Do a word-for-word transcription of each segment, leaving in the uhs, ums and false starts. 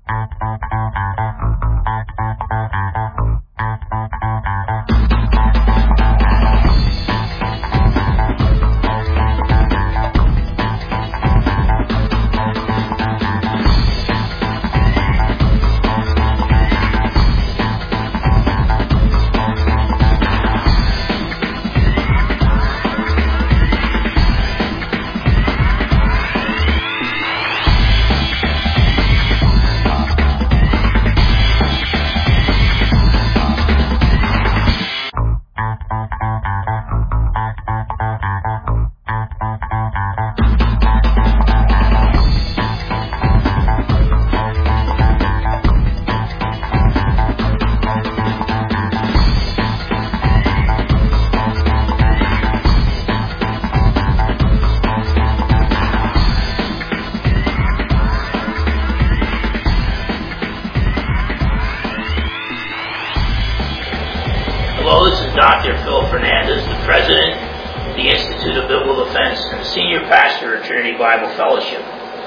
Doctor Phil Fernandez, the President of the Institute of Biblical Defense and Senior Pastor at Trinity Bible Fellowship.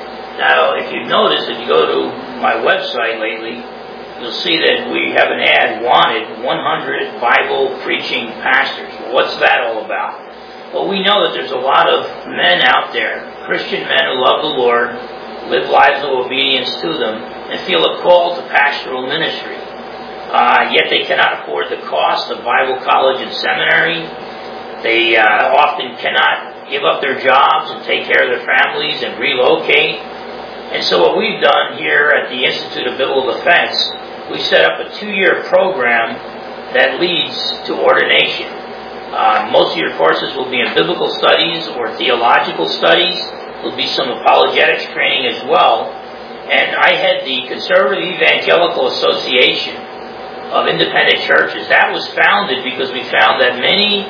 Now, if you've noticed, if you go to my website lately, you'll see that we have an ad, wanted one hundred Bible preaching pastors. Well, what's that all about? Well, we know that there's a lot of men out there, Christian men who love the Lord, live lives of obedience to them, and feel a call to pastoral ministry. Uh, yet they cannot afford the cost of Bible college and seminary. They uh, often cannot give up their jobs and take care of their families and relocate. And so what we've done here at the Institute of Biblical Defense, we set up a two-year program that leads to ordination. Uh, most of your courses will be in biblical studies or theological studies. There will be some apologetics training as well. And I had the Conservative Evangelical Association of Independent Churches. That was founded because we found that many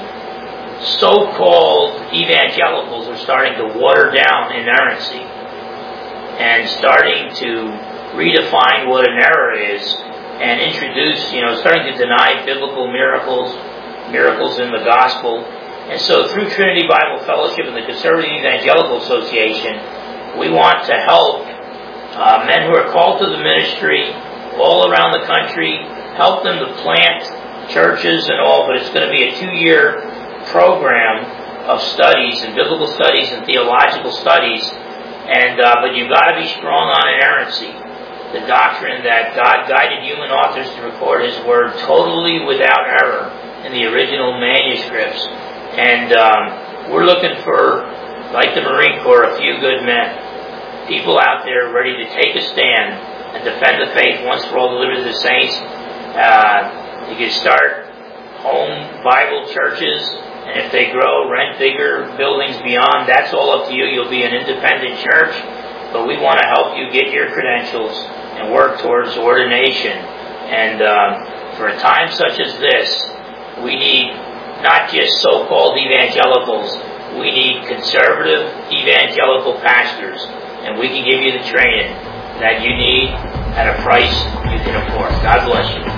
so-called evangelicals are starting to water down inerrancy and starting to redefine what an error is and introduce, you know, starting to deny biblical miracles, miracles in the gospel. And so through Trinity Bible Fellowship and the Conservative Evangelical Association, we want to help uh, men who are called to the ministry all around the country, help them to plant churches and all, but it's going to be a two-year program of studies and biblical studies and theological studies. And uh, but you've got to be strong on inerrancy, the doctrine that God guided human authors to record His Word totally without error in the original manuscripts. And um, we're looking for, like the Marine Corps, a few good men, people out there ready to take a stand and defend the faith once for all, delivered to the saints. Uh, you can start home Bible churches, and if they grow, rent bigger buildings beyond. That's all up to you. You'll be an independent church, but we want to help you get your credentials and work towards ordination. And um, for a time such as this, we need not just so-called evangelicals. We need conservative evangelical pastors, and we can give you the training that you need at a price you can afford. God bless you.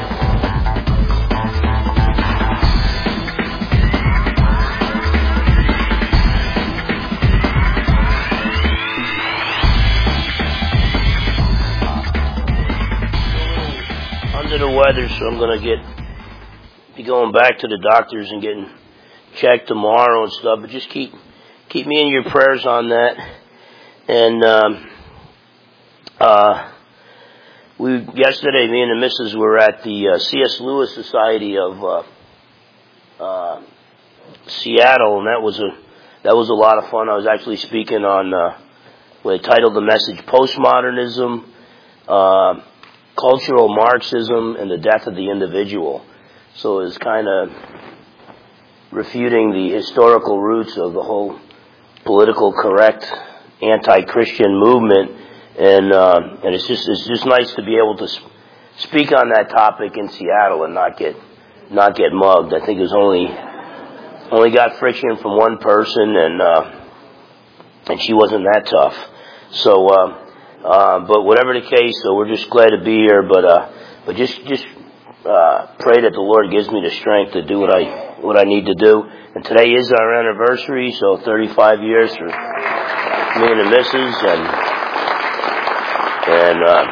Under the weather, so I'm going to get be going back to the doctors and getting checked tomorrow and stuff. But just keep keep me in your prayers on that. And um, uh, we yesterday, me and the missus were at the uh, C S Lewis Society of uh, uh, Seattle, and that was a that was a lot of fun. I was actually speaking on uh, what I titled the message "Postmodernism." Uh, Cultural Marxism and the Death of the Individual. So it's kind of refuting the historical roots of the whole political correct anti-Christian movement, and uh, and it's just it's just nice to be able to sp- speak on that topic in Seattle and not get not get mugged. I think it was only only got friction from one person, and uh, and she wasn't that tough. So. Uh, Uh, but whatever the case, so we're just glad to be here. But uh, but just just uh, pray that the Lord gives me the strength to do what I what I need to do. And today is our anniversary, so thirty-five years for me and the missus, and and uh,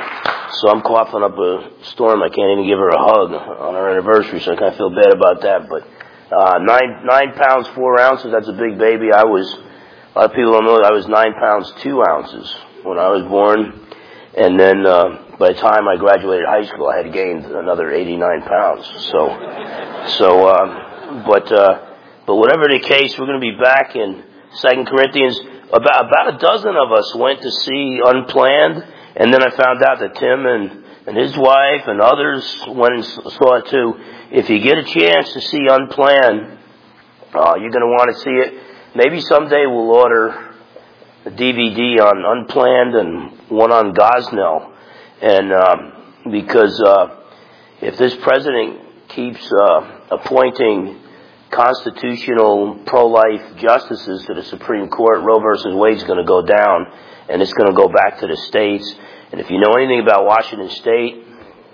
So I'm coughing up a storm. I can't even give her a hug on our anniversary, so I kind of feel bad about that. But uh, nine nine pounds four ounces. That's a big baby. I was a lot of people don't know that I was nine pounds two ounces when I was born, and then uh, by the time I graduated high school, I had gained another eighty-nine pounds. So, so, um, but uh, but whatever the case, we're going to be back in Second Corinthians. About about a dozen of us went to see Unplanned. And then I found out that Tim and, and his wife and others went and saw it too. If you get a chance to see Unplanned, uh, you're going to want to see it. Maybe someday we'll order a D V D on Unplanned and one on Gosnell. And um, because uh, if this president keeps uh, appointing constitutional pro-life justices to the Supreme Court, Roe versus Wade's going to go down. And it's going to go back to the states. And if you know anything about Washington State,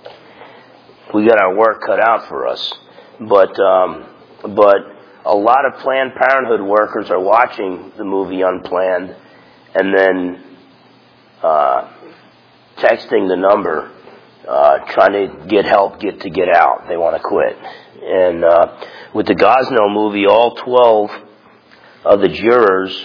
we got our work cut out for us. But um, but a lot of Planned Parenthood workers are watching the movie Unplanned and then uh, texting the number, uh, trying to get help, get to get out. They want to quit. And uh, with the Gosnell movie, all twelve of the jurors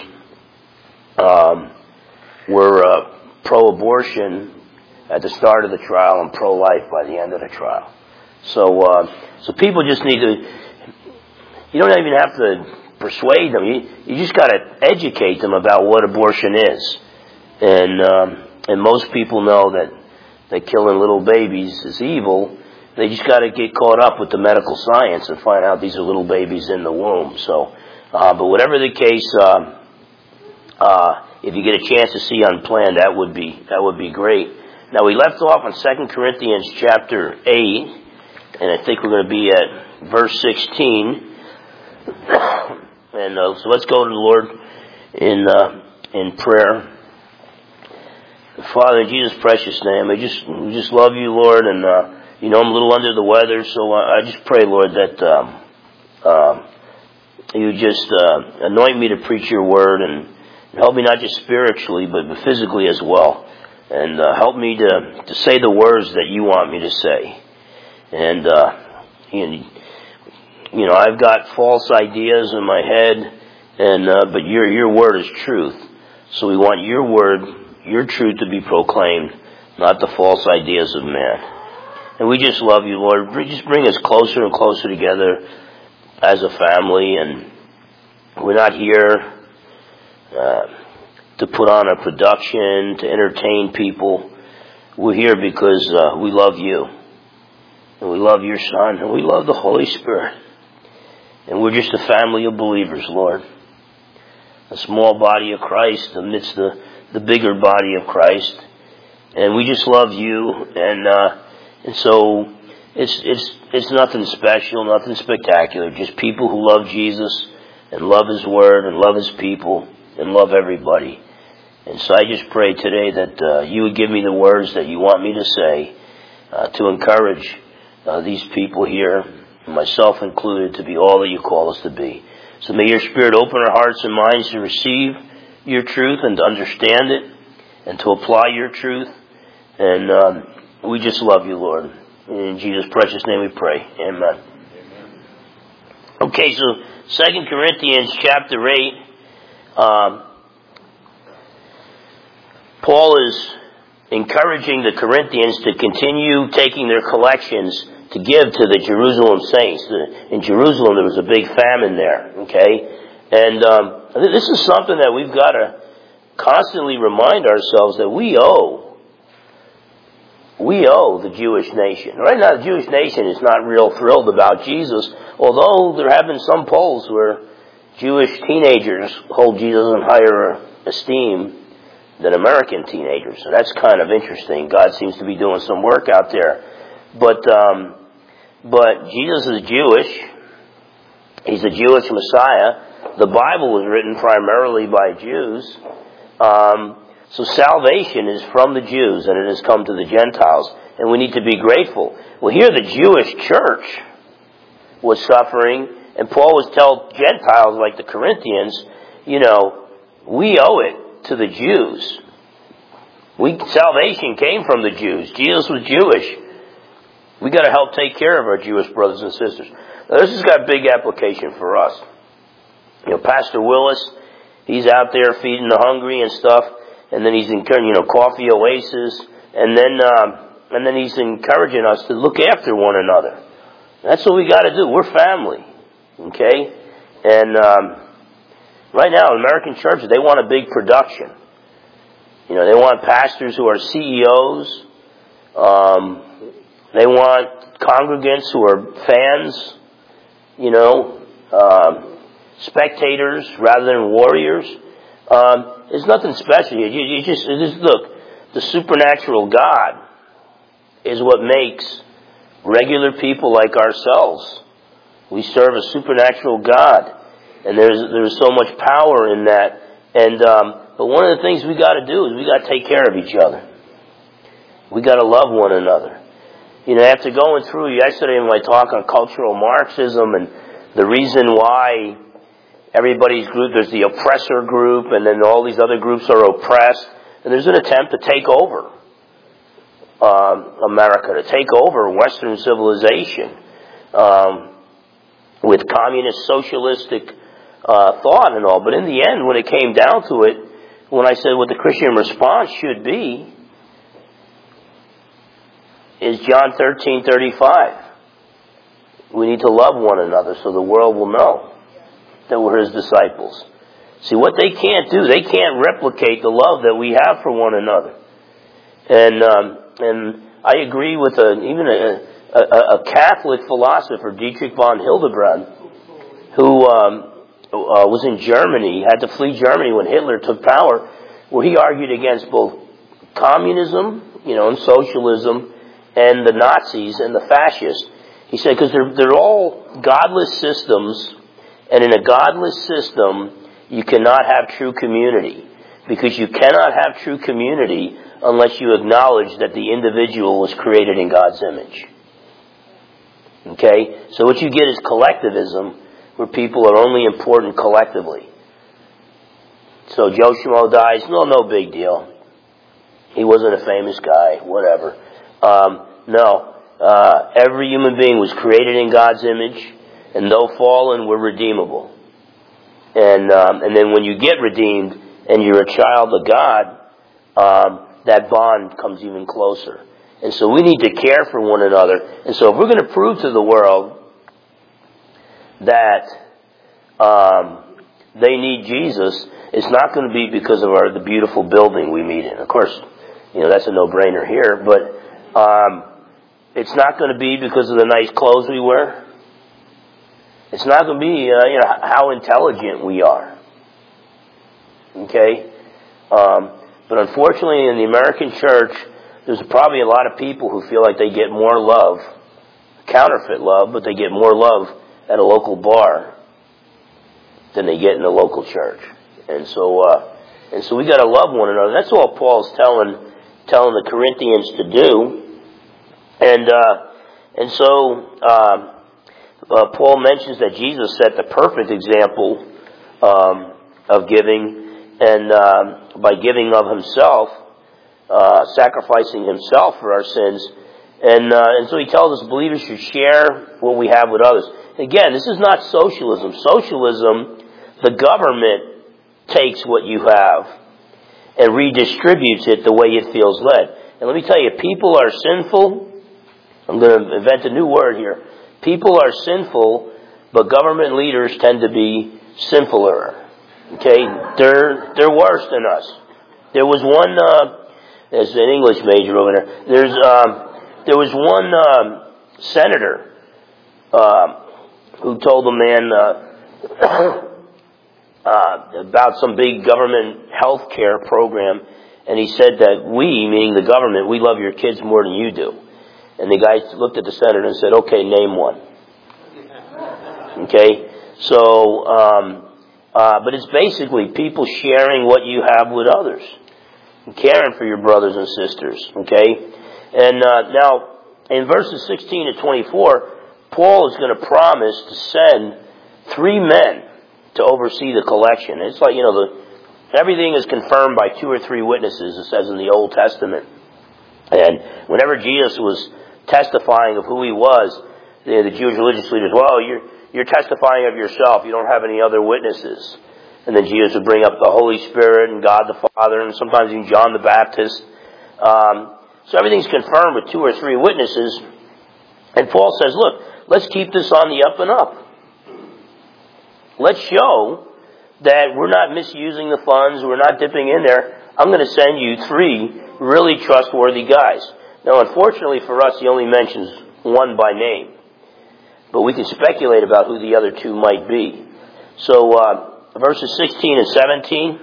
um, were uh, pro-abortion at the start of the trial and pro-life by the end of the trial. So, uh, so people just need to. You don't even have to persuade them. You, you just got to educate them about what abortion is, and um, and most people know that that killing little babies is evil. They just got to get caught up with the medical science and find out these are little babies in the womb. So, uh, but whatever the case. Uh, uh, If you get a chance to see Unplanned, that would be that would be great. Now we left off on Second Corinthians chapter eight, and I think we're going to be at verse sixteen. And uh, so let's go to the Lord in uh, in prayer. Father, in Jesus' precious name, I just we just love you, Lord, and uh, you know I'm a little under the weather, so I, I just pray, Lord, that um, uh, you just uh, anoint me to preach your word and help me not just spiritually, but physically as well. And uh, help me to, to say the words that you want me to say. And, uh, you, you know, I've got false ideas in my head, and uh, but your your word is truth. So we want your word, your truth to be proclaimed, not the false ideas of man. And we just love you, Lord. Just bring us closer and closer together as a family. And we're not here Uh, to put on a production, to entertain people. We're here because uh, we love you. And we love your Son. And we love the Holy Spirit. And we're just a family of believers, Lord. A small body of Christ amidst the, the bigger body of Christ. And we just love you. And uh, and so it's it's it's nothing special, nothing spectacular. Just people who love Jesus and love His Word and love His people and love everybody. And so I just pray today that uh, you would give me the words that you want me to say uh, to encourage uh, these people here, myself included, to be all that you call us to be. So may your Spirit open our hearts and minds to receive your truth and to understand it and to apply your truth. And um, we just love you, Lord. In Jesus' precious name we pray. Amen. Okay, so Second Corinthians chapter eight. Um, Paul is encouraging the Corinthians to continue taking their collections to give to the Jerusalem saints. In Jerusalem, there was a big famine there, okay? And um, this is something that we've got to constantly remind ourselves that we owe. We owe the Jewish nation. Right now, the Jewish nation is not real thrilled about Jesus, although there have been some polls where Jewish teenagers hold Jesus in higher esteem than American teenagers. So that's kind of interesting. God seems to be doing some work out there. But um, but Jesus is Jewish. He's a Jewish Messiah. The Bible was written primarily by Jews. Um, so salvation is from the Jews, and it has come to the Gentiles. And we need to be grateful. Well, here the Jewish church was suffering, and Paul was telling Gentiles like the Corinthians, you know, we owe it to the Jews We, salvation came from the Jews. Jesus was Jewish. We got to help take care of our Jewish brothers and sisters. Now, this has got big application for us. You know, Pastor Willis, he's out there feeding the hungry and stuff, and then he's encouraging, you know, Coffee Oasis, and then um, and then he's encouraging us to look after one another. That's what we got to do. We're family, okay? And um, right now, American churches, they want a big production. You know, they want pastors who are C E Os. Um, they want congregants who are fans, you know, um, spectators rather than warriors. Um, there's nothing special here. You, you just, just look, the supernatural God is what makes regular people like ourselves. We serve a supernatural God, and there's there's so much power in that. And um, but one of the things we got to do is we got to take care of each other. We got to love one another. You know, after going through yesterday in my talk on cultural Marxism and the reason why everybody's group, there's the oppressor group, and then all these other groups are oppressed, and there's an attempt to take over um, America, to take over Western civilization um, with communist, socialistic uh, thought and all. But in the end, when it came down to it, when I said what the Christian response should be, is John thirteen thirty-five. We need to love one another so the world will know that we're His disciples. See, what they can't do, they can't replicate the love that we have for one another. And um, and I agree with a, even a, a, a Catholic philosopher, Dietrich von Hildebrand, who um, uh, was in Germany, had to flee Germany when Hitler took power, where he argued against both communism, you know, and socialism, and the Nazis and the fascists. He said, because they're, they're all godless systems, and in a godless system, you cannot have true community. Because you cannot have true community unless you acknowledge that the individual was created in God's image. Okay? So what you get is collectivism, where people are only important collectively. So Joe Schmo dies, no, no big deal. He wasn't a famous guy, whatever. Um, no, uh, every human being was created in God's image, and though fallen, we're redeemable. And um, and then when you get redeemed and you're a child of God, um, that bond comes even closer. And so we need to care for one another. And so if we're going to prove to the world that um, they need Jesus, it's not going to be because of our the beautiful building we meet in. Of course, you know, that's a no-brainer here, but Um, it's not going to be because of the nice clothes we wear. It's not going to be, uh, you know, how intelligent we are. Okay? Um, but unfortunately, in the American church, there's probably a lot of people who feel like they get more love, counterfeit love, but they get more love at a local bar than they get in the local church. And so, uh, and so we got to love one another. That's all Paul's telling, telling the Corinthians to do. And uh, and so um, uh, Paul mentions that Jesus set the perfect example um, of giving, and um, by giving of Himself, uh, sacrificing Himself for our sins, and uh, and so He tells us believers should share what we have with others. Again, this is not socialism. Socialism, the government takes what you have and redistributes it the way it feels led. And let me tell you, people are sinful. I'm going to invent a new word here. People are sinful, but government leaders tend to be sinfuler. Okay? They're, they're worse than us. There was one, uh, there's an English major over there. There's, um, there was one, um, senator, um, who told a man, uh, uh, about some big government health care program, and he said that we, meaning the government, we love your kids more than you do. And the guy looked at the senator and said, okay, name one. Okay? So, um, uh, but it's basically people sharing what you have with others. And caring for your brothers and sisters. Okay? And uh, now, in verses sixteen to twenty-four, Paul is going to promise to send three men to oversee the collection. It's like, you know, the Everything is confirmed by two or three witnesses, it says in the Old Testament. And whenever Jesus was testifying of who he was, the, the Jewish religious leaders, well, you're, you're testifying of yourself. You don't have any other witnesses. And then Jesus would bring up the Holy Spirit and God the Father, and sometimes even John the Baptist. Um, so everything's confirmed with two or three witnesses. And Paul says, look, let's keep this on the up and up. Let's show that we're not misusing the funds, we're not dipping in there. I'm going to send you three really trustworthy guys. Now, unfortunately for us, he only mentions one by name. But we can speculate about who the other two might be. So, uh, verses sixteen and seventeen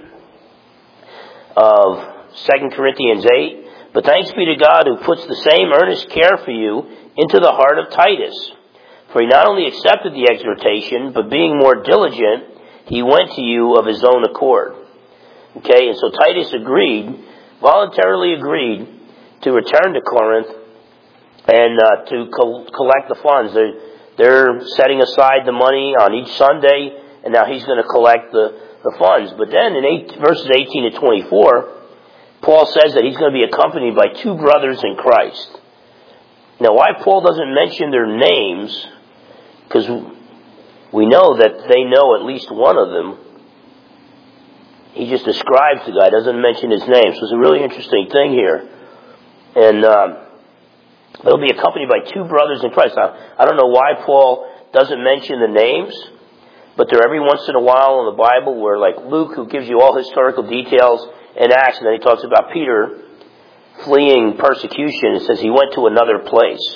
of Second Corinthians eight. But thanks be to God who puts the same earnest care for you into the heart of Titus. For he not only accepted the exhortation, but being more diligent, he went to you of his own accord. Okay, and so Titus agreed, voluntarily agreed, to return to Corinth and uh, to co- collect the funds. They're, they're setting aside the money on each Sunday, and now he's going to collect the, the funds. But then in eight, verses eighteen to twenty-four, Paul says that he's going to be accompanied by two brothers in Christ. Now, why Paul doesn't mention their names, because we know that they know at least one of them. He just describes the guy, doesn't mention his name. So it's a really interesting thing here. And um, they'll be accompanied by two brothers in Christ. Now, I don't know why Paul doesn't mention the names, but there every once in a while in the Bible where, like Luke, who gives you all historical details in Acts, and then he talks about Peter fleeing persecution. It says he went to another place.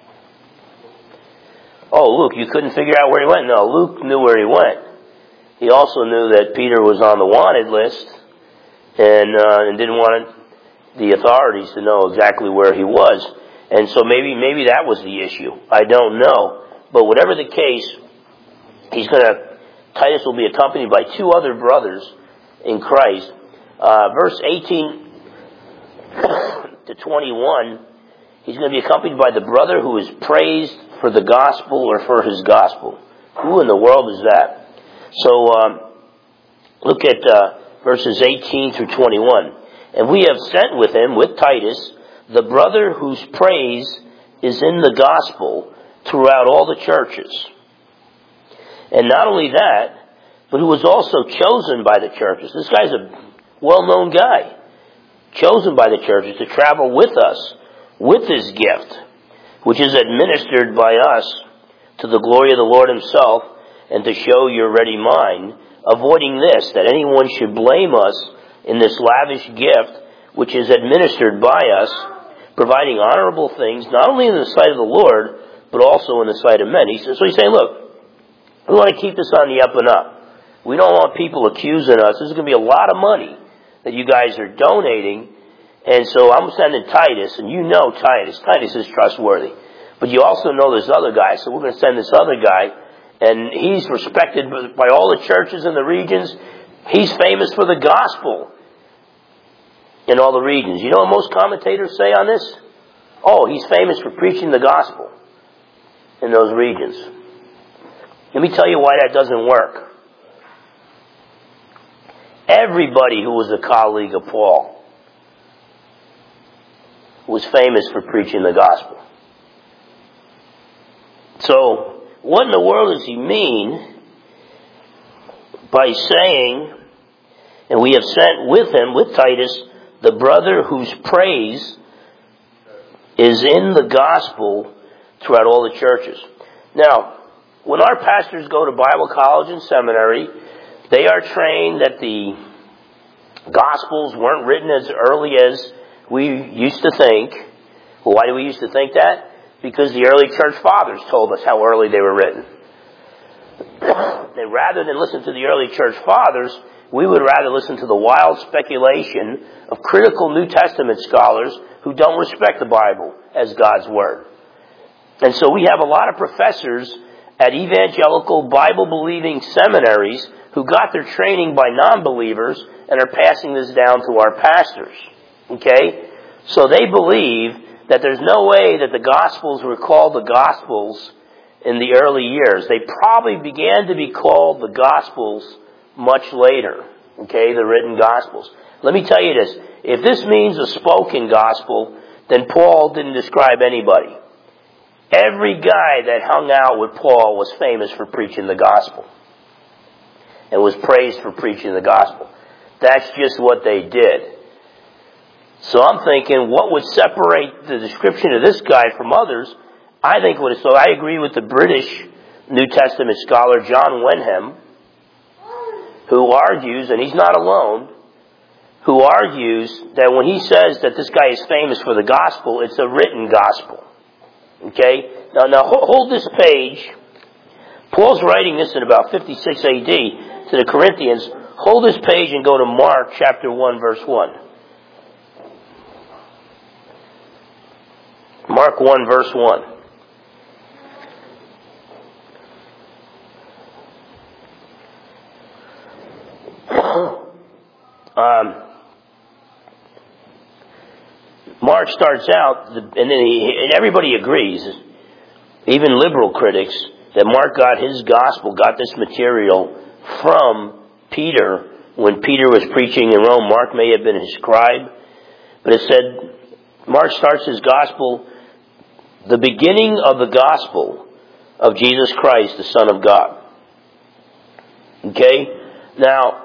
Oh, Luke, you couldn't figure out where he went? No, Luke knew where he went. He also knew that Peter was on the wanted list and, uh, and didn't want the authorities to know exactly where he was. And so maybe maybe that was the issue. I don't know. But whatever the case, he's going to, Titus will be accompanied by two other brothers in Christ. Uh, verse eighteen to twenty-one, he's going to be accompanied by the brother who is praised for the gospel or for his gospel. Who in the world is that? So, um, look at uh, verses eighteen through twenty-one. And we have sent with him, with Titus, the brother whose praise is in the gospel throughout all the churches. And not only that, but who was also chosen by the churches. This guy's a well-known guy. Chosen by the churches to travel with us, with his gift, which is administered by us to the glory of the Lord himself, and to show your ready mind, avoiding this, that anyone should blame us in this lavish gift, which is administered by us, providing honorable things, not only in the sight of the Lord, but also in the sight of men. He says, so he's saying, look, we want to keep this on the up and up. We don't want people accusing us. This is going to be a lot of money that you guys are donating. And so I'm sending Titus, and you know Titus. Titus is trustworthy. But you also know this other guy, so we're going to send this other guy. And he's respected by all the churches in the regions. He's famous for the gospel in all the regions. You know what most commentators say on this? Oh, he's famous for preaching the gospel in those regions. Let me tell you why that doesn't work. Everybody who was a colleague of Paul was famous for preaching the gospel. So, what in the world does he mean by saying, and we have sent with him, with Titus, the brother whose praise is in the gospel throughout all the churches? Now, when our pastors go to Bible college and seminary, they are trained that the Gospels weren't written as early as we used to think. Well, why do we used to think that? Because the early church fathers told us how early they were written. And rather than listen to the early church fathers, we would rather listen to the wild speculation of critical New Testament scholars who don't respect the Bible as God's Word. And so we have a lot of professors at evangelical Bible-believing seminaries who got their training by non-believers and are passing this down to our pastors. Okay? So they believe that there's no way that the Gospels were called the Gospels in the early years. They probably began to be called the Gospels much later. Okay, the written Gospels. Let me tell you this. If this means a spoken Gospel, then Paul didn't describe anybody. Every guy that hung out with Paul was famous for preaching the Gospel. And was praised for preaching the Gospel. That's just what they did. So I'm thinking, what would separate the description of this guy from others? I think what is, so I agree with the British New Testament scholar John Wenham, who argues, and he's not alone, who argues that when he says that this guy is famous for the gospel, it's a written gospel. Okay? Now, now hold this page. Paul's writing this in about fifty-six A D to the Corinthians. Hold this page and go to Mark chapter one, verse one. Mark one, verse one. um, Mark starts out, and then he, and everybody agrees, even liberal critics, that Mark got his gospel, got this material from Peter. When Peter was preaching in Rome, Mark may have been his scribe. But it said, Mark starts his gospel, the beginning of the gospel of Jesus Christ, the Son of God. Okay? Now,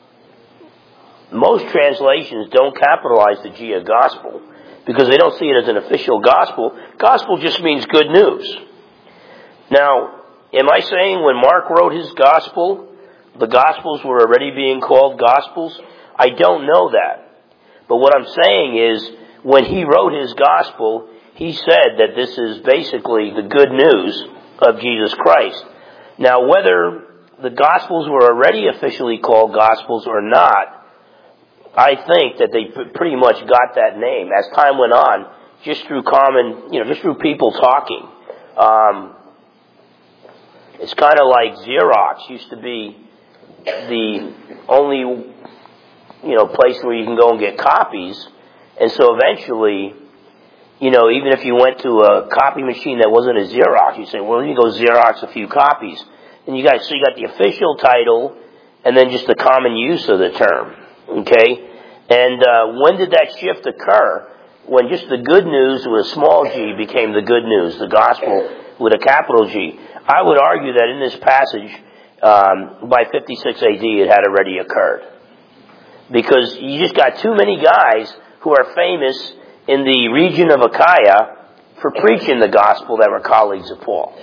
most translations don't capitalize the G of gospel because they don't see it as an official gospel. Gospel just means good news. Now, am I saying when Mark wrote his gospel, the gospels were already being called gospels? I don't know that. But what I'm saying is, when he wrote his gospel, he said that this is basically the good news of Jesus Christ. Now, whether the gospels were already officially called gospels or not, I think that they pretty much got that name as time went on, just through common, you know, just through people talking. Um, it's kind of like Xerox used to be the only, you know, place where you can go and get copies. And so eventually, you know, even if you went to a copy machine that wasn't a Xerox, you say, well, you go Xerox a few copies. And you got, so you got the official title and then just the common use of the term. Okay? And uh, when did that shift occur? When just the good news with a small g became the good news, the gospel with a capital G. I would argue that in this passage, um, by fifty-six A D, it had already occurred. Because you just got too many guys who are famous in the region of Achaia for preaching the gospel that were colleagues of Paul.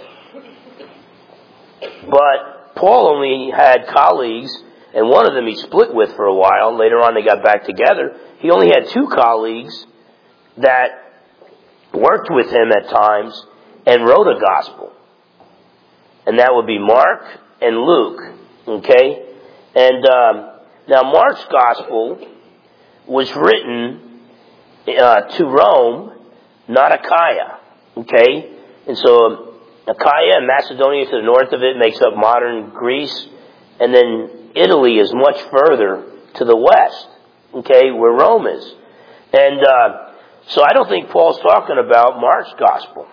But Paul only had colleagues, and one of them he split with for a while. Later on they got back together. He only had two colleagues that worked with him at times and wrote a gospel. And that would be Mark and Luke. Okay? And um, now Mark's gospel was written uh, to Rome, not Achaia. Okay? And so Achaia and Macedonia to the north of it makes up modern Greece. And then Italy is much further to the west. Okay? Where Rome is. And uh, so I don't think Paul's talking about Mark's gospel.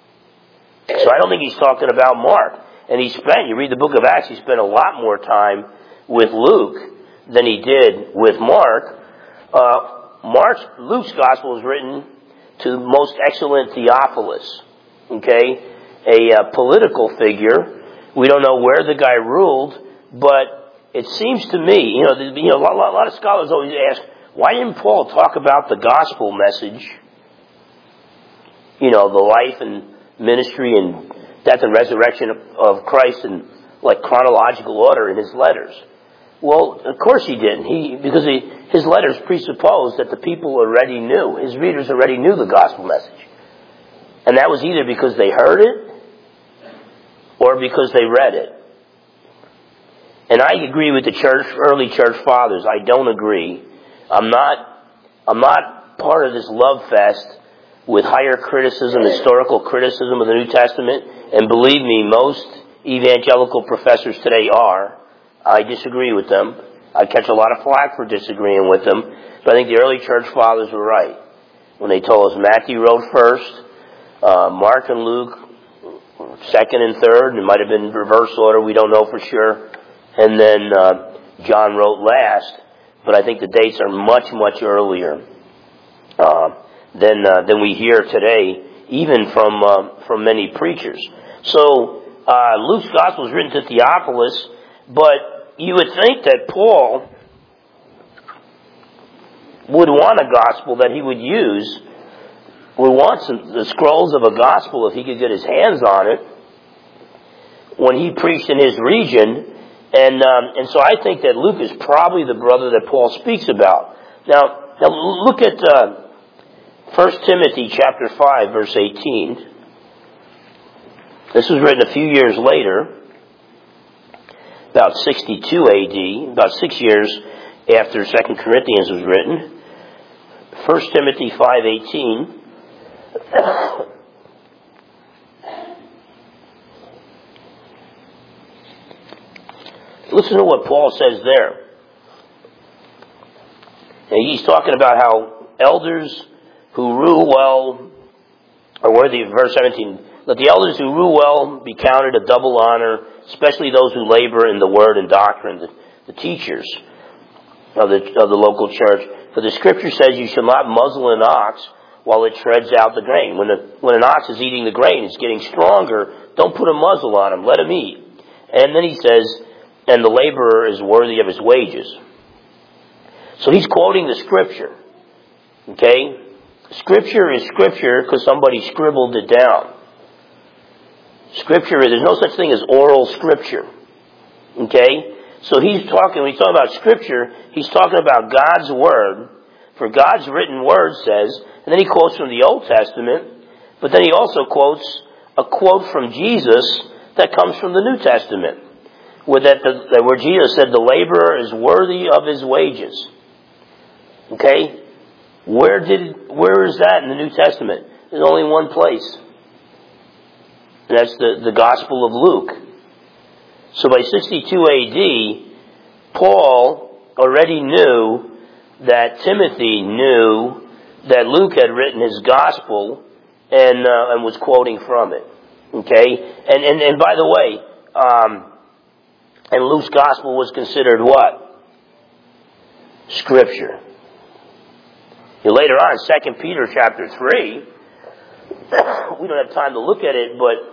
So I don't think he's talking about Mark. And he spent, you read the book of Acts, he spent a lot more time with Luke than he did with Mark. Uh, Mark's, Luke's gospel was written to the most excellent Theophilus. Okay? A uh, political figure. We don't know where the guy ruled, but it seems to me, you know, you know a, lot, a lot of scholars always ask, why didn't Paul talk about the gospel message? You know, the life and ministry and death and resurrection of, of Christ in like chronological order in his letters. Well, of course he didn't. He because he, his letters presupposed that the people already knew, his readers already knew the gospel message. And that was either because they heard it or because they read it. And I agree with the church, early church fathers. I don't agree. I'm not, I'm not part of this love fest with higher criticism, historical criticism of the New Testament. And believe me, most evangelical professors today are. I disagree with them. I catch a lot of flack for disagreeing with them. But I think the early church fathers were right when they told us Matthew wrote first, uh, Mark and Luke second and third. It might have been reverse order. We don't know for sure. And then uh, John wrote last, but I think the dates are much, much earlier uh, than uh, than we hear today, even from uh, from many preachers. So uh, Luke's gospel is written to Theophilus, but you would think that Paul would want a gospel that he would use, would want some, the scrolls of a gospel if he could get his hands on it when he preached in his region. And um, and so I think that Luke is probably the brother that Paul speaks about. Now, now look at uh, First Timothy chapter five, verse eighteen. This was written a few years later, about sixty-two A D, about six years after Second Corinthians was written. First Timothy five eighteen. Listen to what Paul says there. And he's talking about how elders who rule well are worthy of verse seventeen. Let the elders who rule well be counted a double honor, especially those who labor in the word and doctrine, the, the teachers of the of the local church. For the scripture says you shall not muzzle an ox while it treads out the grain. When, the, when an ox is eating the grain, it's getting stronger, don't put a muzzle on him, let him eat. And then he says, and the laborer is worthy of his wages. So he's quoting the scripture. Okay? Scripture is scripture because somebody scribbled it down. Scripture, there's no such thing as oral scripture. Okay? So he's talking, when he's talking about scripture, he's talking about God's word. For God's written word says, and then he quotes from the Old Testament, but then he also quotes a quote from Jesus that comes from the New Testament, where, that the, where Jesus said the laborer is worthy of his wages. Okay? Where did, where is that in the New Testament? There's only one place. And that's the, the Gospel of Luke. So by sixty-two A D, Paul already knew that Timothy knew that Luke had written his Gospel and uh, and was quoting from it. Okay? And and, and by the way, um, and Luke's Gospel was considered what? Scripture. And later on, Second Peter chapter three, we don't have time to look at it, but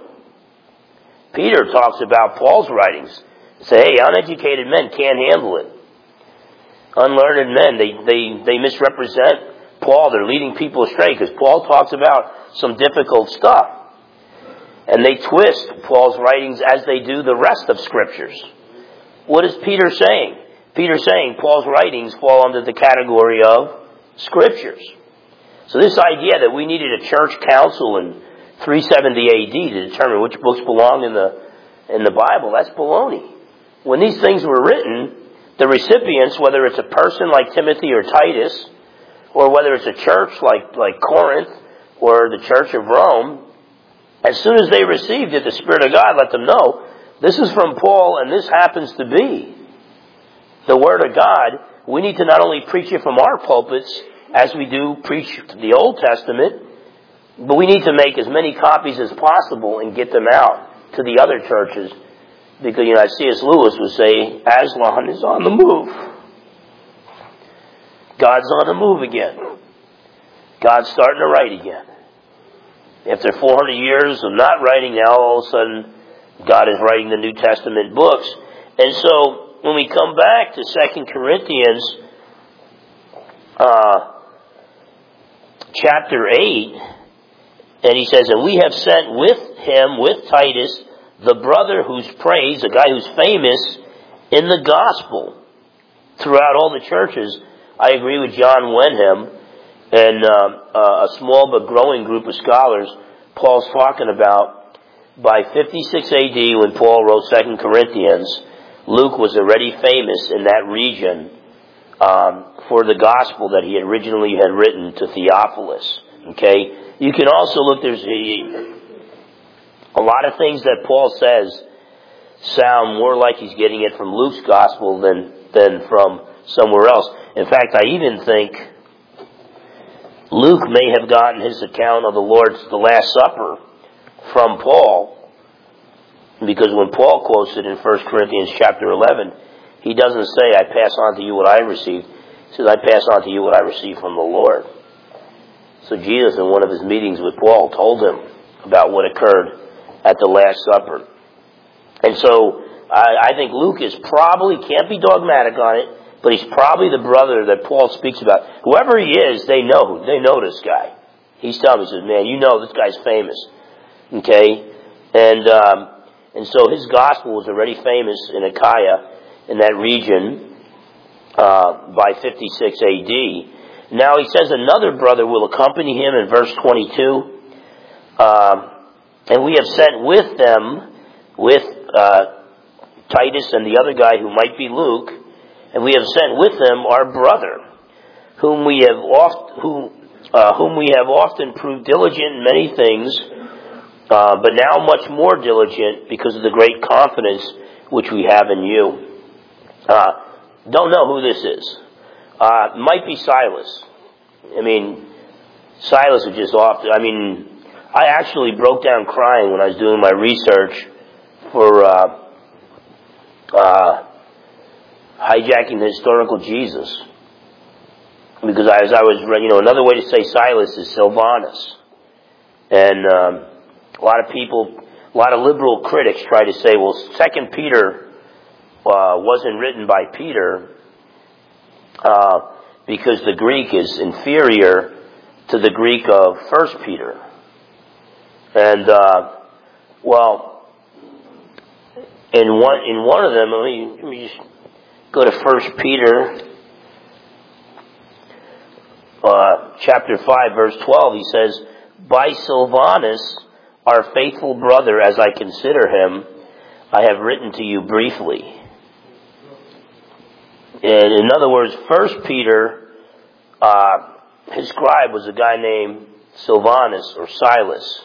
Peter talks about Paul's writings. Say, hey, uneducated men can't handle it. Unlearned men, they, they, they misrepresent Paul. They're leading people astray because Paul talks about some difficult stuff. And they twist Paul's writings as they do the rest of scriptures. What is Peter saying? Peter's saying Paul's writings fall under the category of scriptures. So this idea that we needed a church council in three seventy A D to determine which books belong in the in the Bible, that's baloney. When these things were written, the recipients, whether it's a person like Timothy or Titus, or whether it's a church like, like Corinth or the Church of Rome, as soon as they received it, the Spirit of God let them know, this is from Paul and this happens to be the Word of God. We need to not only preach it from our pulpits as we do preach the Old Testament, but we need to make as many copies as possible and get them out to the other churches. Because, you know, C S Lewis would say, Aslan is on the move. God's on the move again. God's starting to write again. After four hundred years of not writing, now all of a sudden God is writing the New Testament books. And so, when we come back to Second Corinthians uh, chapter eight, and he says, and we have sent with him, with Titus, the brother who's praised, the guy who's famous in the gospel throughout all the churches. I agree with John Wenham and um, uh, a small but growing group of scholars. Paul's talking about by fifty-six A D when Paul wrote Second Corinthians, Luke was already famous in that region um, for the gospel that he originally had written to Theophilus. Okay? You can also look, there's a, a lot of things that Paul says sound more like he's getting it from Luke's gospel than, than from somewhere else. In fact, I even think Luke may have gotten his account of the Lord's, the Last Supper from Paul, because when Paul quotes it in First Corinthians chapter eleven, He doesn't say, I pass on to you what I received. He says, I pass on to you what I received from the Lord. So Jesus, in one of his meetings with Paul, told him about what occurred at the Last Supper. And so I, I think Luke is probably, can't be dogmatic on it, but he's probably the brother that Paul speaks about. Whoever he is, they know they know this guy. He's telling me, he says, man, you know this guy's famous. Okay? And um, and so his gospel was already famous in Achaia, in that region, uh, by fifty-six A D. Now he says another brother will accompany him in verse twenty-two. Um, and we have sent with them, with uh, Titus and the other guy who might be Luke, and we have sent with them our brother, whom we have oft, who, uh, whom we have often proved diligent in many things, uh, but now much more diligent because of the great confidence which we have in you. Uh, don't know who this is. Uh, might be Silas. I mean, Silas is just off. I mean, I actually broke down crying when I was doing my research for uh, uh, hijacking the historical Jesus. Because I, as I was, you know, another way to say Silas is Silvanus. And um, a lot of people, a lot of liberal critics try to say, well, Second Peter uh, wasn't written by Peter uh, because the Greek is inferior to the Greek of First Peter. And, uh, well, in one in one of them, let me, let me just go to First Peter, uh, chapter five, verse twelve. He says, by Silvanus, our faithful brother, as I consider him, I have written to you briefly. And in other words, First Peter, uh, his scribe was a guy named Silvanus or Silas.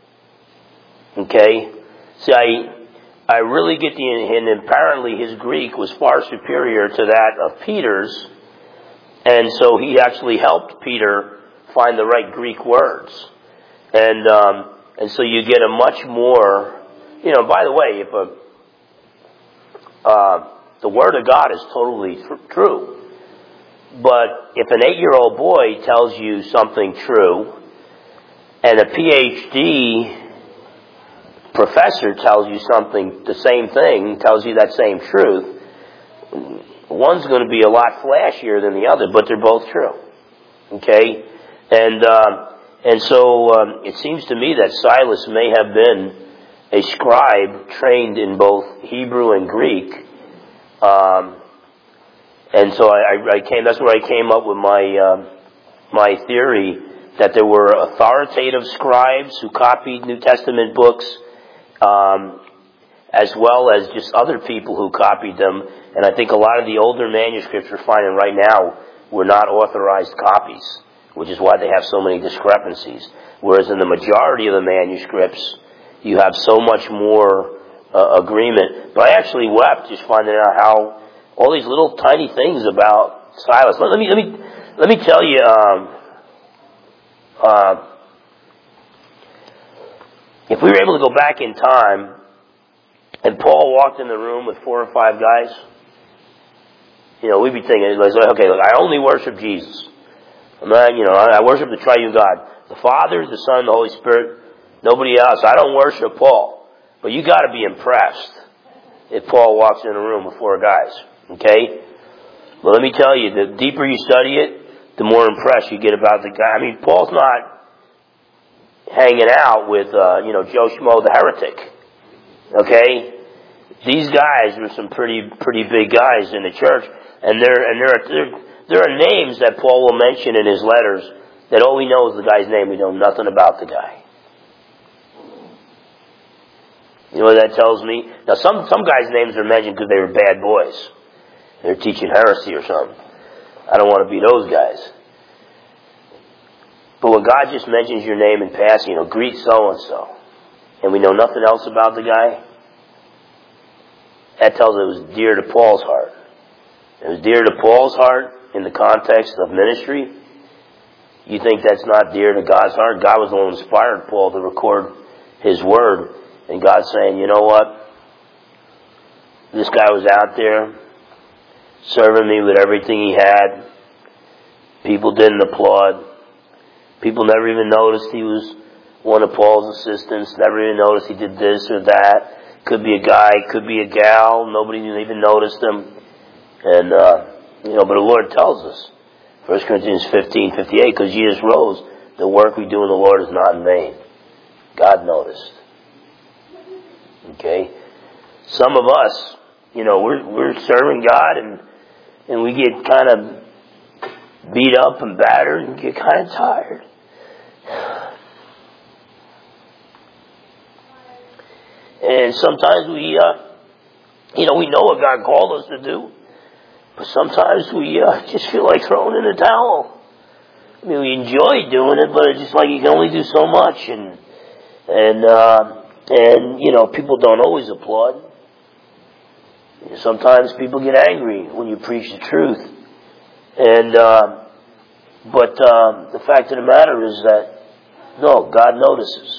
Okay? See, I, I really get the, and apparently his Greek was far superior to that of Peter's, and so he actually helped Peter find the right Greek words. And, um, and so you get a much more, you know, by the way, if a, uh, the Word of God is totally tr- true. But if an eight-year-old boy tells you something true, and a P H D professor tells you something, the same thing, tells you that same truth, one's going to be a lot flashier than the other, but they're both true. Okay? And, um, and so um, it seems to me that Silas may have been a scribe trained in both Hebrew and Greek. Um, and so I, I came, that's where I came up with my, um, my theory that there were authoritative scribes who copied New Testament books, um, as well as just other people who copied them. And I think a lot of the older manuscripts we're finding right now were not authorized copies, which is why they have so many discrepancies. Whereas in the majority of the manuscripts, you have so much more uh, agreement. But I actually wept just finding out how all these little tiny things about Silas. Let, let me let me let me tell you. Um, uh, if we were able to go back in time, and Paul walked in the room with four or five guys, you know, we'd be thinking, like, okay, look, I only worship Jesus. I'm not, you know, I worship the triune God, the Father, the Son, the Holy Spirit. Nobody else. I don't worship Paul. But you got to be impressed if Paul walks in a room with four guys. Okay? Well, let me tell you, the deeper you study it, the more impressed you get about the guy. I mean, Paul's not hanging out with, uh, you know, Joe Schmo the heretic. Okay? These guys were some pretty, pretty big guys in the church, and there, and there are, there, there are names that Paul will mention in his letters that all we know is the guy's name. We know nothing about the guy. You know what that tells me? Now, some, some guys' names are mentioned because they were bad boys. They're teaching heresy or something. I don't want to be those guys. But when God just mentions your name in passing, you know, greet so-and-so, and we know nothing else about the guy, that tells us it was dear to Paul's heart. It was dear to Paul's heart in the context of ministry. You think that's not dear to God's heart? God was the one who inspired Paul to record his word. And God's saying, you know what? This guy was out there. serving me with everything he had. People didn't applaud. People never even noticed he was one of Paul's assistants. Never even noticed he did this or that. Could be a guy, could be a gal. Nobody even noticed him. And, uh, you know, but the Lord tells us, First Corinthians fifteen fifty-eight, because Jesus rose, the work we do in the Lord is not in vain. God noticed. Okay? Some of us, you know, we're we're serving God and and we get kind of beat up and battered and get kind of tired. And sometimes we, uh, you know, we know what God called us to do, but sometimes we uh, just feel like throwing in the towel. I mean, we enjoy doing it, but it's just like you can only do so much, and and uh, and you know, people don't always applaud. Sometimes people get angry when you preach the truth, and uh, but uh, the fact of the matter is that no, God notices.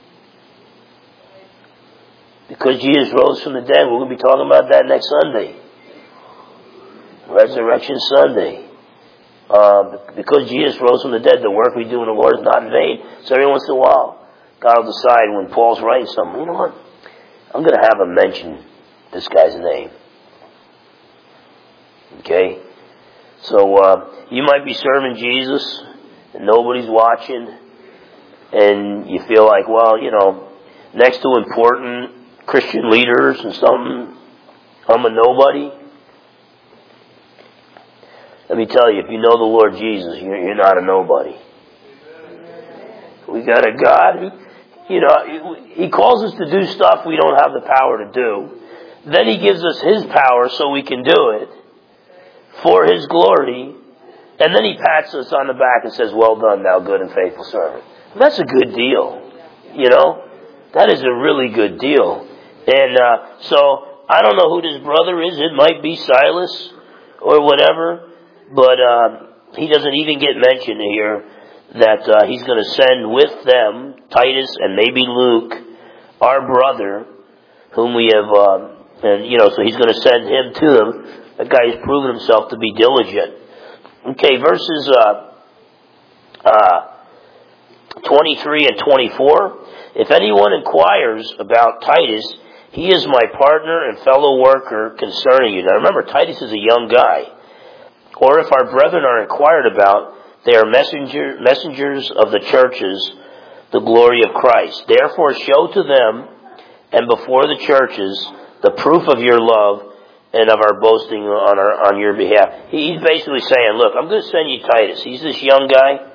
Because Jesus rose from the dead, we're going to be talking about that next Sunday. Resurrection Sunday. Uh, because Jesus rose from the dead, the work we do in the Lord is not in vain. So every once in a while, God will decide when Paul's writing something, you know what? I'm going to have him mention this guy's name. Okay? So uh, you might be serving Jesus, and nobody's watching, and you feel like, well, you know, next to important Christian leaders and something, I'm a nobody. Let me tell you, if you know the Lord Jesus, you're, you're not a nobody. We got a God who, you know, He calls us to do stuff we don't have the power to do. Then He gives us His power so we can do it for His glory. And then He pats us on the back and says, well done, thou good and faithful servant. That's a good deal, you know. That is a really good deal. And uh, so, I don't know who this brother is. It might be Silas or whatever. But uh, he doesn't even get mentioned here that uh, he's going to send with them Titus and maybe Luke, our brother, whom we have, uh, and you know, so he's going to send him to them. That guy has proven himself to be diligent. Okay, verses uh, uh, twenty-three and twenty-four. If anyone inquires about Titus, he is my partner and fellow worker concerning you. Now remember, Titus is a young guy. Or if our brethren are inquired about, they are messenger, messengers of the churches, the glory of Christ. Therefore show to them and before the churches the proof of your love and of our boasting on our on your behalf. He's basically saying, look, I'm going to send you Titus. He's this young guy.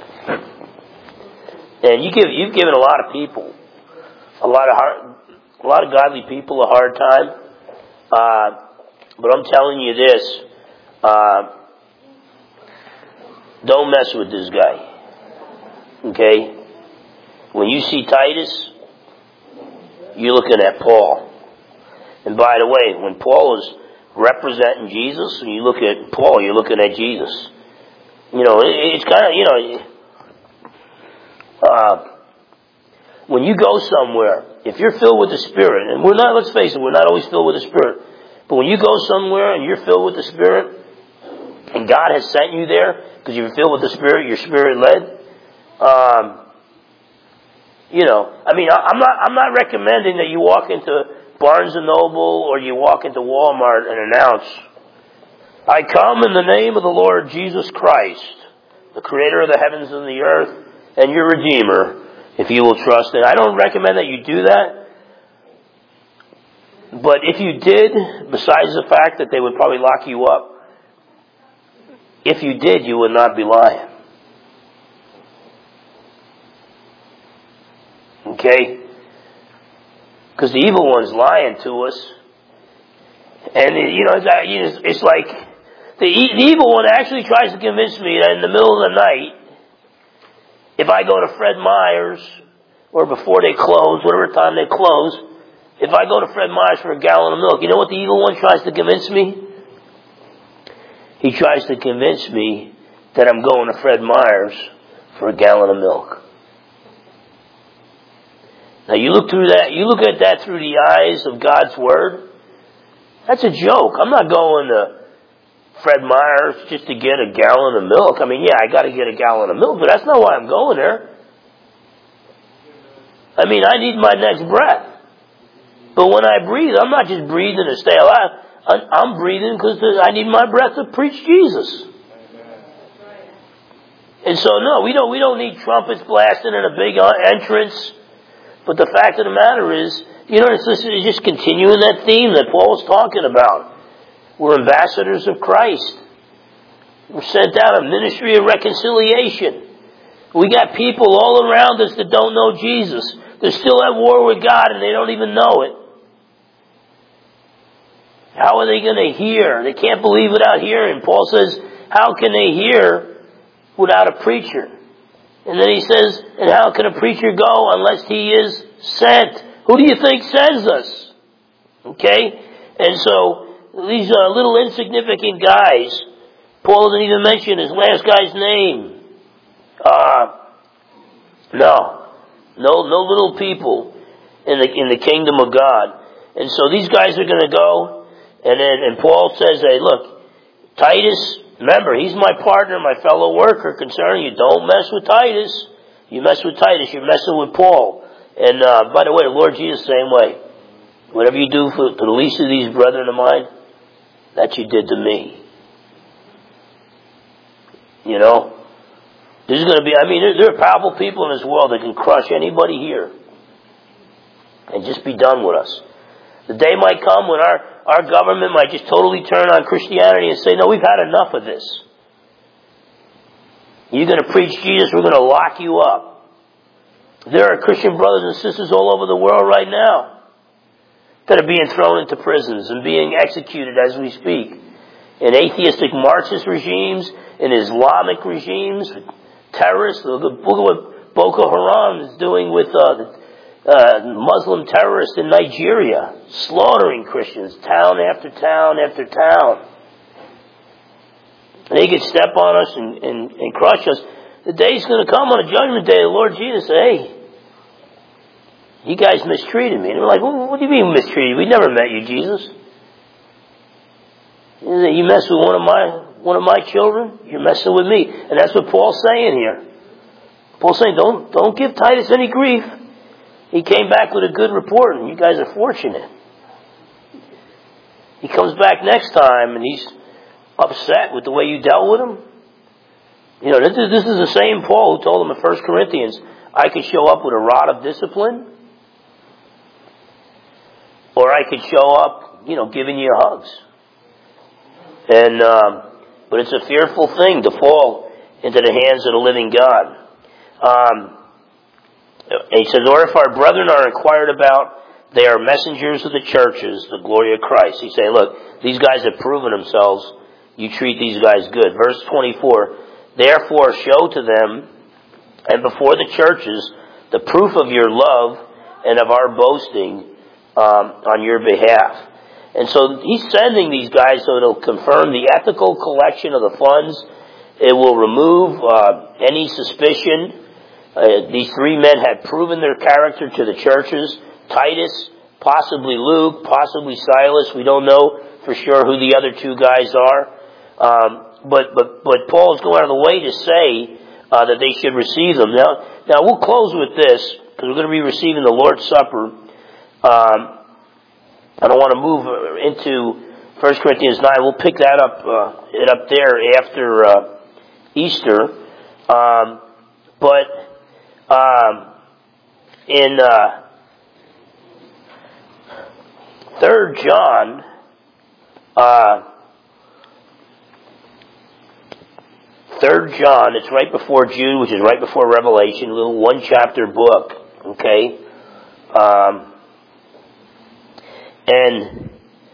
And you give, you've given a lot of people, a lot of hard, a lot of godly people a hard time. Uh, but I'm telling you this, uh, don't mess with this guy. Okay? When you see Titus, you're looking at Paul. And by the way, when Paul is representing Jesus, and you look at Paul, you're looking at Jesus. You know, it, it's kind of, you know, Uh, when you go somewhere, if you're filled with the Spirit, and we're not, let's face it, we're not always filled with the Spirit, but when you go somewhere and you're filled with the Spirit, and God has sent you there, because you're filled with the Spirit, you're Spirit-led, um, you know, I mean, I, I'm not, I'm not recommending that you walk into Barnes and Noble, or you walk into Walmart and announce, I come in the name of the Lord Jesus Christ, the Creator of the heavens and the earth, and your Redeemer, if you will trust it. I don't recommend that you do that. But if you did, besides the fact that they would probably lock you up, if you did, you would not be lying. Okay? Because the evil one's lying to us. And, you know, it's, it's like the, the evil one actually tries to convince me that in the middle of the night, if I go to Fred Meyer's, or before they close, whatever time they close, if I go to Fred Meyer's for a gallon of milk, you know what the evil one tries to convince me? He tries to convince me that I'm going to Fred Meyer's for a gallon of milk. Now you look through that, you look at that through the eyes of God's Word, that's a joke. I'm not going to Fred Meyer just to get a gallon of milk. I mean, yeah, I got to get a gallon of milk, but that's not why I'm going there. I mean, I need my next breath. But when I breathe, I'm not just breathing to stay alive. I'm breathing because I need my breath to preach Jesus. And so, no, we don't we don't need trumpets blasting and a big entrance. But the fact of the matter is, you know, it's just, it's just continuing that theme that Paul was talking about. We're ambassadors of Christ. We're sent out a ministry of reconciliation. We got people all around us that don't know Jesus. They're still at war with God and they don't even know it. How are they going to hear? They can't believe without hearing. Paul says, how can they hear without a preacher? And then he says, and how can a preacher go unless he is sent? Who do you think sends us? Okay? And so, these uh, little insignificant guys, Paul doesn't even mention his last guy's name. Uh, no. No, no little people in the, in the kingdom of God. And so these guys are going to go, and then, and Paul says, hey, look, Titus, remember, he's my partner, my fellow worker concerning you. Don't mess with Titus. You mess with Titus, you're messing with Paul. And, uh, by the way, the Lord Jesus, same way. Whatever you do for, for the least of these brethren of mine, that you did to me. You know? This is going to be, I mean, there, there are powerful people in this world that can crush anybody here. And just be done with us. The day might come when our, our government might just totally turn on Christianity and say, no, we've had enough of this. You're going to preach Jesus, we're going to lock you up. There are Christian brothers and sisters all over the world right now that are being thrown into prisons and being executed as we speak. In atheistic Marxist regimes, in Islamic regimes, terrorists. Look at what Boko Haram is doing with uh, uh, Muslim terrorists in Nigeria, slaughtering Christians, town after town after town. And they could step on us and, and, and crush us. The day's going to come on a judgment day. The Lord Jesus say, hey, you guys mistreated me. And we're like, well, what do you mean mistreated? We never met you, Jesus. You mess with one of my one of my children, you're messing with me. And that's what Paul's saying here. Paul's saying, don't don't give Titus any grief. He came back with a good report, and you guys are fortunate. He comes back next time, and he's upset with the way you dealt with him. You know, this is, this is the same Paul who told him in First Corinthians, I could show up with a rod of discipline, or I could show up, you know, giving you hugs. And, um, but it's a fearful thing to fall into the hands of the living God. Um, and he says, or if our brethren are inquired about, they are messengers of the churches, the glory of Christ. He's saying, look, these guys have proven themselves. You treat these guys good. Verse twenty-four, therefore show to them and before the churches the proof of your love and of our boasting um, on your behalf. And so he's sending these guys so it'll confirm the ethical collection of the funds. It will remove uh, any suspicion. Uh, these three men had proven their character to the churches. Titus, possibly Luke, possibly Silas. We don't know for sure who the other two guys are. Um, but, but, but Paul's going out of the way to say uh, that they should receive them. Now, now we'll close with this because we're going to be receiving the Lord's Supper. Um, I don't want to move into First Corinthians nine. We'll pick that up, uh, it up there after uh, Easter. Um, but um, in uh, Third John, uh, Third John, it's right before Jude, which is right before Revelation, a little one chapter book. Okay. Um, And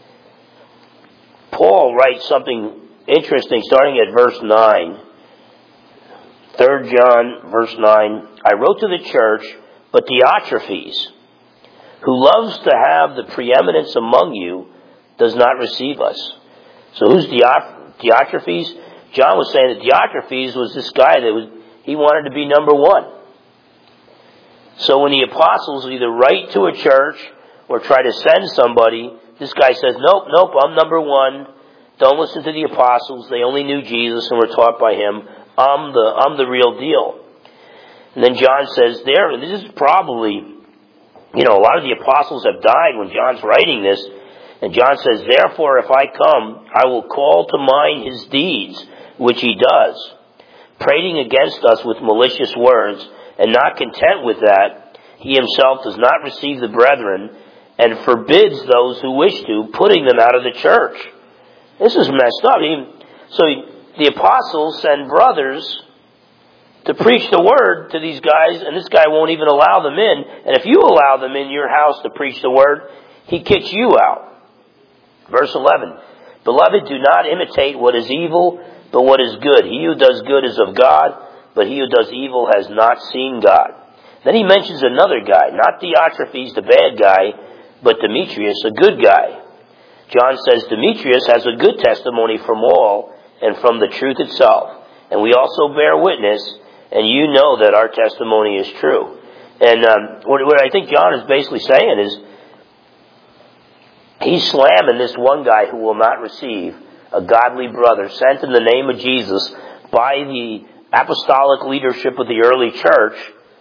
Paul writes something interesting starting at verse nine. Third John, verse nine. I wrote to the church, but Diotrephes, who loves to have the preeminence among you, does not receive us. So who's Diotrephes? John was saying that Diotrephes was this guy that was, he wanted to be number one. So when the apostles either write to a church or try to send somebody, this guy says, nope, nope, I'm number one. Don't listen to the apostles. They only knew Jesus and were taught by him. I'm the, I'm the real deal. And then John says there, and this is probably, you know, a lot of the apostles have died when John's writing this. And John says, therefore, if I come, I will call to mind his deeds, which he does, prating against us with malicious words, and not content with that, he himself does not receive the brethren, and forbids those who wish to, putting them out of the church. This is messed up. So the apostles send brothers to preach the word to these guys, and this guy won't even allow them in. And if you allow them in your house to preach the word, he kicks you out. Verse eleven, beloved, do not imitate what is evil, but what is good. He who does good is of God, but he who does evil has not seen God. Then he mentions another guy, not Diotrephes, the bad guy, but Demetrius, a good guy. John says Demetrius has a good testimony from all and from the truth itself. And we also bear witness, and you know that our testimony is true. And um, what, what I think John is basically saying is, he's slamming this one guy who will not receive, a godly brother sent in the name of Jesus by the apostolic leadership of the early church.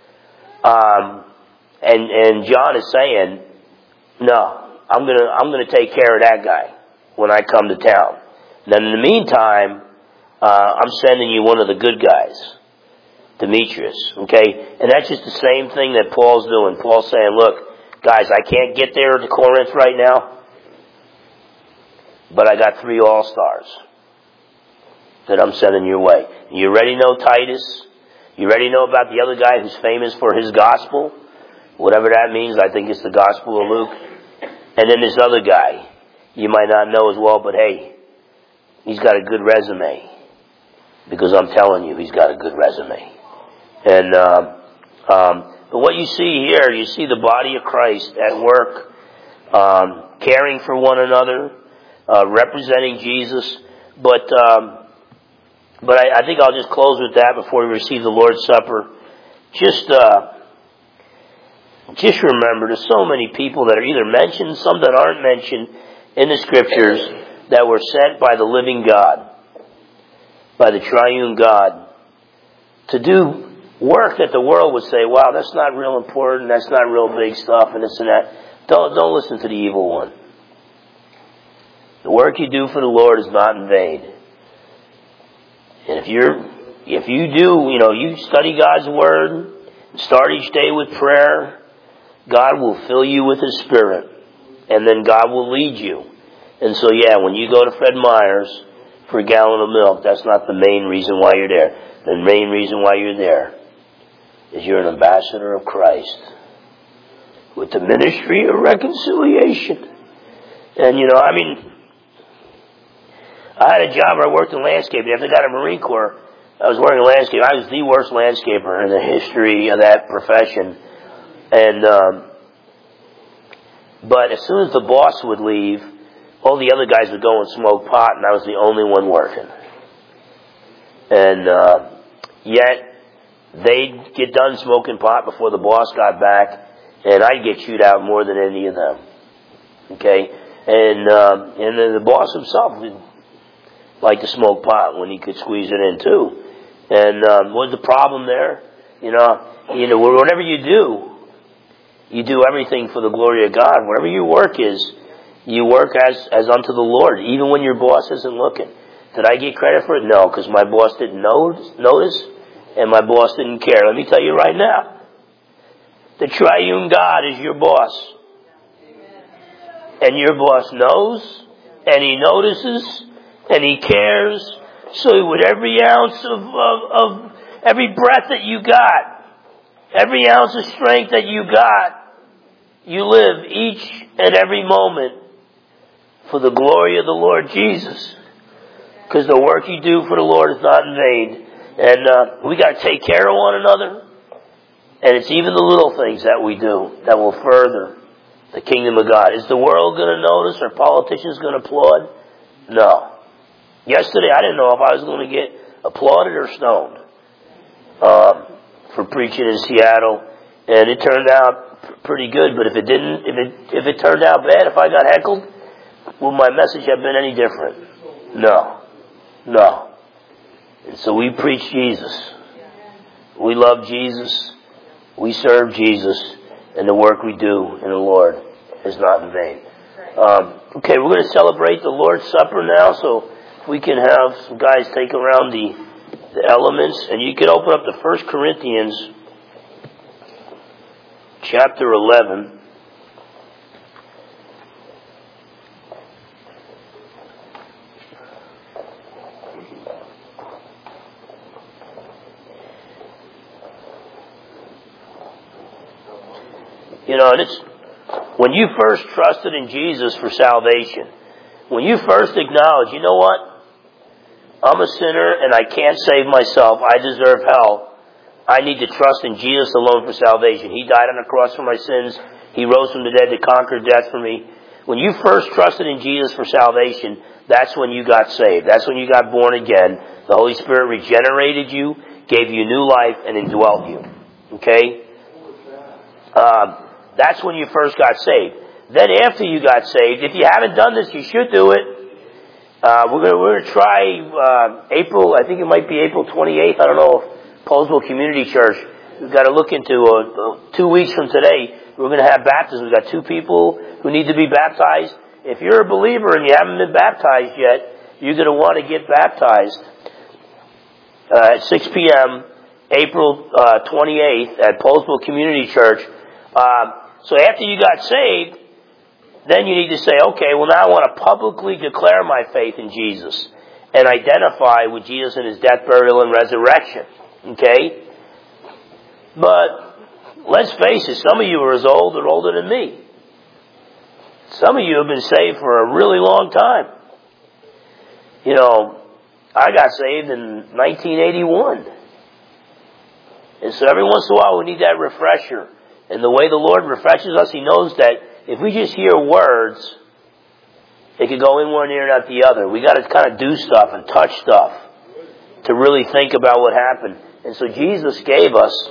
Um, and, and John is saying, no, I'm gonna, I'm gonna take care of that guy when I come to town. Then in the meantime, uh, I'm sending you one of the good guys, Demetrius, okay? And that's just the same thing that Paul's doing. Paul's saying, look, guys, I can't get there to Corinth right now, but I got three all-stars that I'm sending your way. You already know Titus. You already know about the other guy who's famous for his gospel. Whatever that means, I think it's the Gospel of Luke. And then this other guy, you might not know as well, but hey, he's got a good resume. Because I'm telling you, he's got a good resume. And, um, um, but what you see here, you see the body of Christ at work, um, caring for one another, uh, representing Jesus. But, um, but I, I think I'll just close with that before we receive the Lord's Supper. Just, uh, just remember, there's so many people that are either mentioned, some that aren't mentioned in the Scriptures, that were sent by the living God, by the triune God, to do work that the world would say, wow, that's not real important, that's not real big stuff, and this and that. Don't, don't listen to the evil one. The work you do for the Lord is not in vain. And if you're, if you do, you know, you study God's Word, start each day with prayer, God will fill you with His Spirit, and then God will lead you. And so, yeah, when you go to Fred Meyer's for a gallon of milk, that's not the main reason why you're there. The main reason why you're there is you're an ambassador of Christ with the ministry of reconciliation. And, you know, I mean, I had a job where I worked in landscaping. After I got a Marine Corps, I was working in landscape. I was the worst landscaper in the history of that profession. And, um, but as soon as the boss would leave, all the other guys would go and smoke pot, and I was the only one working. And, uh, yet, they'd get done smoking pot before the boss got back, and I'd get chewed out more than any of them. Okay? And, um, and then the boss himself would like to smoke pot when he could squeeze it in too. And, um, what's the problem there? You know, you know, whatever you do, you do everything for the glory of God. Whatever your work is, you work as, as unto the Lord, even when your boss isn't looking. Did I get credit for it? No, because my boss didn't notice, notice, and my boss didn't care. Let me tell you right now, the triune God is your boss. And your boss knows, and he notices, and he cares. So with every ounce of, of, of every breath that you got, every ounce of strength that you got, you live each and every moment for the glory of the Lord Jesus. Because the work you do for the Lord is not in vain. And uh, we got to take care of one another. And it's even the little things that we do that will further the kingdom of God. Is the world going to notice? Are politicians going to applaud? No. Yesterday I didn't know if I was going to get applauded or stoned um, for preaching in Seattle. And it turned out pretty good. But if it didn't, if it if it turned out bad, if I got heckled, will my message have been any different? No. No. And so we preach Jesus. We love Jesus. We serve Jesus. And the work we do in the Lord is not in vain. Um, okay, we're going to celebrate the Lord's Supper now, so we can have some guys take around the, the elements. And you can open up to First Corinthians chapter eleven. You know, and it's when you first trusted in Jesus for salvation, when you first acknowledge, you know what? I'm a sinner and I can't save myself. I deserve hell. I need to trust in Jesus alone for salvation. He died on the cross for my sins. He rose from the dead to conquer death for me. When you first trusted in Jesus for salvation, that's when you got saved. That's when you got born again. The Holy Spirit regenerated you, gave you new life, and indwelt you. Okay? Um, that's when you first got saved. Then after you got saved, if you haven't done this, you should do it. Uh, we're going we're to try uh, April, I think it might be April twenty-eighth. I don't know if Poseville Community Church. We've got to look into uh, uh, two weeks from today. We're going to have baptism. We've got two people who need to be baptized. If you're a believer and you haven't been baptized yet, you're going to want to get baptized uh, at six p.m. April uh, twenty-eighth at Poseville Community Church. Uh, so after you got saved, then you need to say, okay, well now I want to publicly declare my faith in Jesus and identify with Jesus in His death, burial, and resurrection. Okay? But let's face it, some of you are as old or older than me. Some of you have been saved for a really long time. You know, I got saved in nineteen eighty-one. And so every once in a while we need that refresher. And the way the Lord refreshes us, He knows that if we just hear words, it could go in one ear and out the other. We got to kind of do stuff and touch stuff to really think about what happened. And so Jesus gave us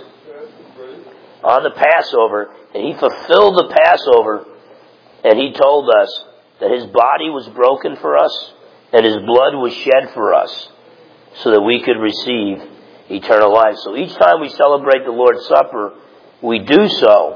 on the Passover, and He fulfilled the Passover, and He told us that His body was broken for us and His blood was shed for us so that we could receive eternal life. So each time we celebrate the Lord's Supper, we do so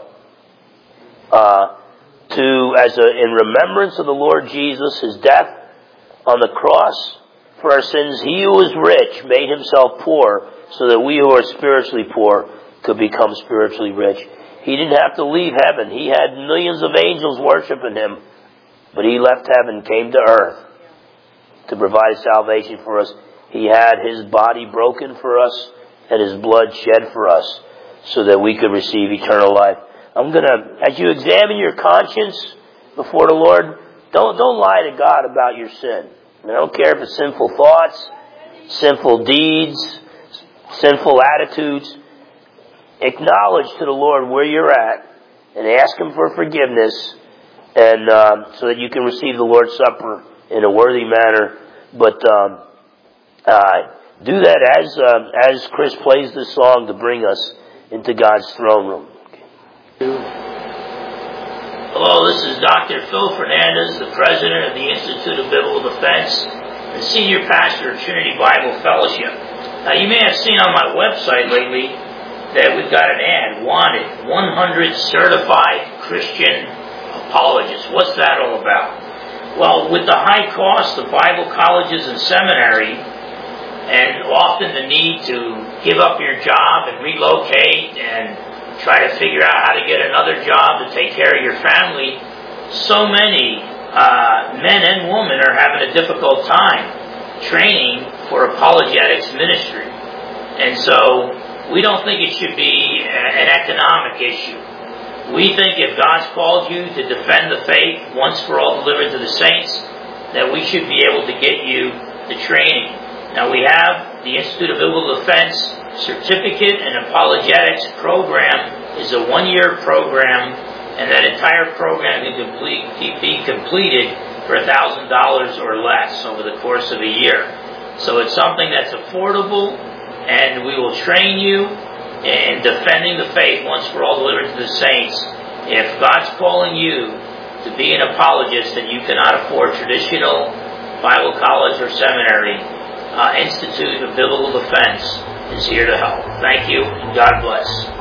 uh, to as a, in remembrance of the Lord Jesus, His death on the cross for our sins. He who was rich made Himself poor so that we who are spiritually poor could become spiritually rich. He didn't have to leave heaven. He had millions of angels worshiping Him, but He left heaven, came to earth to provide salvation for us. He had His body broken for us and His blood shed for us so that we could receive eternal life. I'm going to, as you examine your conscience before the Lord, don't don't lie to God about your sin. I don't care if it's sinful thoughts, sinful deeds, sinful attitudes. Acknowledge to the Lord where you're at and ask Him for forgiveness, and um, so that you can receive the Lord's Supper in a worthy manner. But um, uh, do that as uh, as Chris plays this song to bring us into God's throne room. Hello, this is Doctor Phil Fernandez, the president of the Institute of Biblical Defense and senior pastor of Trinity Bible Fellowship. Now, you may have seen on my website lately that we've got an ad, wanted, one hundred certified Christian apologists. What's that all about? Well, with the high cost of Bible colleges and seminary, and often the need to give up your job and relocate and try to figure out how to get another job to take care of your family, so many uh, men and women are having a difficult time training for apologetics ministry. And so we don't think it should be an economic issue. We think if God's called you to defend the faith once for all delivered to the saints, that we should be able to get you the training. Now, we have the Institute of Biblical Defense Certificate and Apologetics program is a one-year program, and that entire program can complete, be completed for one thousand dollars or less over the course of a year. So it's something that's affordable, and we will train you in defending the faith once for all delivered to the saints. If God's calling you to be an apologist and you cannot afford traditional Bible college or seminary, uh, Institute of Biblical Defense is here to help. Thank you, and God bless.